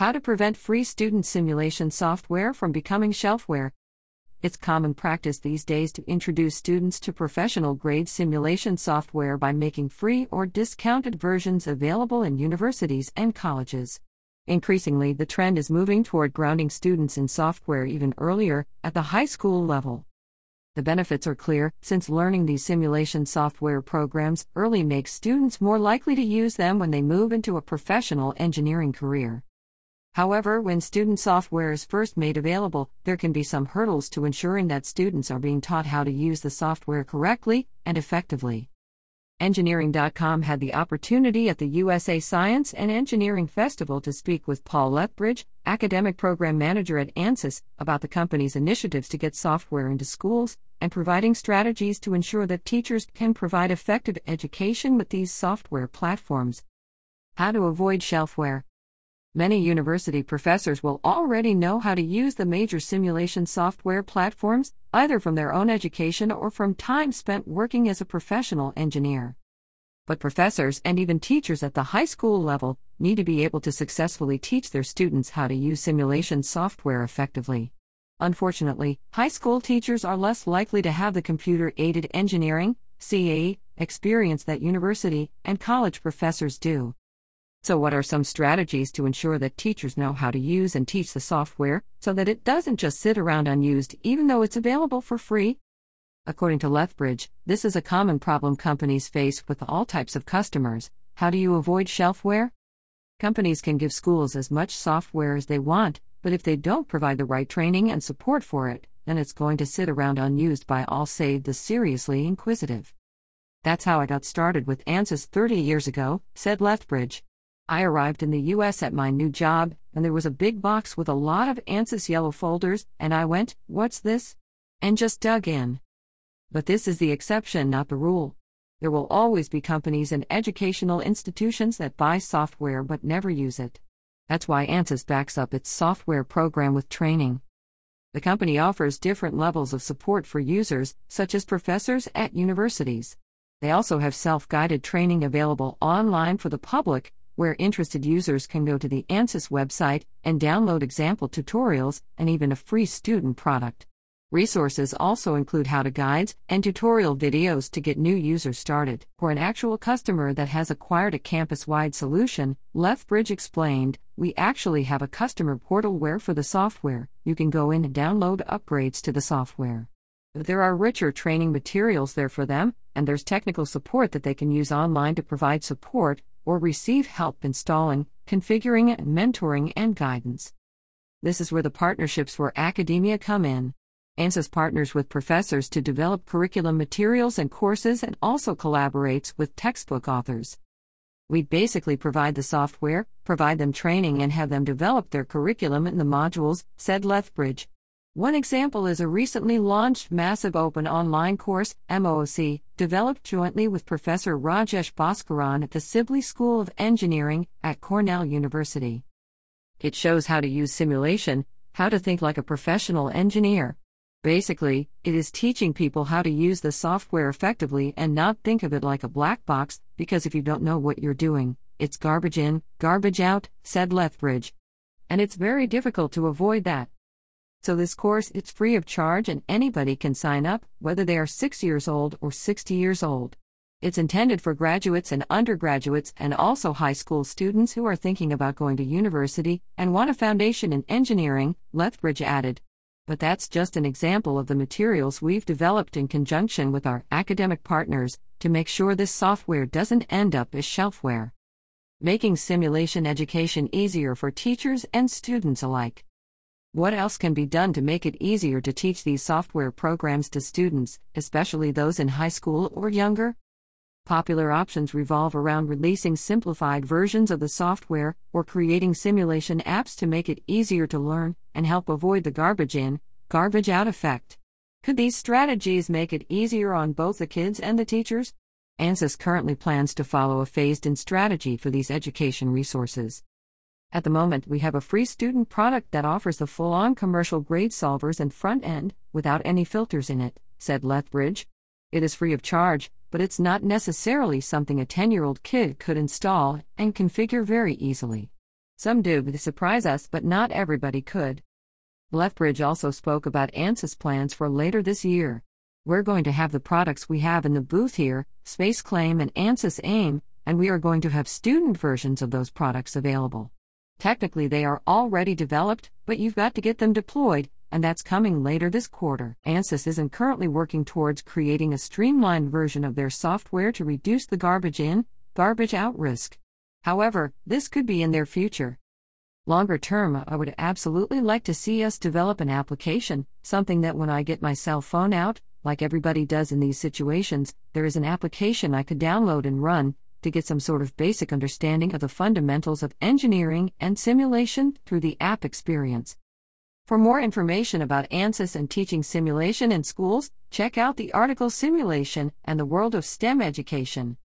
How to prevent free student simulation software from becoming shelfware. It's common practice these days to introduce students to professional-grade simulation software by making free or discounted versions available in universities and colleges. Increasingly, the trend is moving toward grounding students in software even earlier, at the high school level. The benefits are clear, since learning these simulation software programs early makes students more likely to use them when they move into a professional engineering career. However, when student software is first made available, there can be some hurdles to ensuring that students are being taught how to use the software correctly and effectively. Engineering.com had the opportunity at the USA Science and Engineering Festival to speak with Paul Lethbridge, Academic Program Manager at ANSYS, about the company's initiatives to get software into schools and providing strategies to ensure that teachers can provide effective education with these software platforms. How to avoid shelfware. Many university professors will already know how to use the major simulation software platforms, either from their own education or from time spent working as a professional engineer. But professors and even teachers at the high school level need to be able to successfully teach their students how to use simulation software effectively. Unfortunately, high school teachers are less likely to have the computer-aided engineering (CAE) experience that university and college professors do. So what are some strategies to ensure that teachers know how to use and teach the software so that it doesn't just sit around unused even though it's available for free? According to Lethbridge, this is a common problem companies face with all types of customers. How do you avoid shelfware? Companies can give schools as much software as they want, but if they don't provide the right training and support for it, then it's going to sit around unused by all save the seriously inquisitive. That's how I got started with ANSYS 30 years ago, said Lethbridge. I arrived in the US at my new job, and there was a big box with a lot of ANSYS yellow folders, and I went, "What's this?" and just dug in. But this is the exception, not the rule. There will always be companies and educational institutions that buy software but never use it. That's why ANSYS backs up its software program with training. The company offers different levels of support for users, such as professors at universities. They also have self-guided training available online for the public, where interested users can go to the ANSYS website and download example tutorials and even a free student product. Resources also include how-to guides and tutorial videos to get new users started. For an actual customer that has acquired a campus-wide solution, Lethbridge explained, "We actually have a customer portal where for the software, you can go in and download upgrades to the software. There are richer training materials there for them, and there's technical support that they can use online to provide support or receive help installing, configuring, mentoring, and guidance." This is where the partnerships for academia come in. ANSYS partners with professors to develop curriculum materials and courses and also collaborates with textbook authors. We basically provide the software, provide them training, and have them develop their curriculum in the modules, said Lethbridge. One example is a recently launched Massive Open Online Course, MOOC, developed jointly with Professor Rajesh Bhaskaran at the Sibley School of Engineering at Cornell University. It shows how to use simulation, how to think like a professional engineer. Basically, it is teaching people how to use the software effectively and not think of it like a black box, because if you don't know what you're doing, it's garbage in, garbage out, said Lethbridge. And it's very difficult to avoid that. So this course, it's free of charge and anybody can sign up, whether they are 6 years old or 60 years old. It's intended for graduates and undergraduates and also high school students who are thinking about going to university and want a foundation in engineering, Lethbridge added. But that's just an example of the materials we've developed in conjunction with our academic partners to make sure this software doesn't end up as shelfware. Making simulation education easier for teachers and students alike. What else can be done to make it easier to teach these software programs to students, especially those in high school or younger? Popular options revolve around releasing simplified versions of the software or creating simulation apps to make it easier to learn and help avoid the garbage in, garbage out effect. Could these strategies make it easier on both the kids and the teachers? ANSYS currently plans to follow a phased-in strategy for these education resources. At the moment, we have a free student product that offers the full-on commercial-grade solvers and front-end, without any filters in it, said Lethbridge. It is free of charge, but it's not necessarily something a 10-year-old kid could install and configure very easily. Some do surprise us, but not everybody could. Lethbridge also spoke about ANSYS plans for later this year. We're going to have the products we have in the booth here, SpaceClaim and ANSYS AIM, and we are going to have student versions of those products available. Technically they are already developed, but you've got to get them deployed, and that's coming later this quarter. ANSYS isn't currently working towards creating a streamlined version of their software to reduce the garbage in, garbage out risk. However, this could be in their future. Longer term, I would absolutely like to see us develop an application, something that when I get my cell phone out, like everybody does in these situations, there is an application I could download and run, to get some sort of basic understanding of the fundamentals of engineering and simulation through the app experience. For more information about ANSYS and teaching simulation in schools, check out the article Simulation and the World of STEM Education.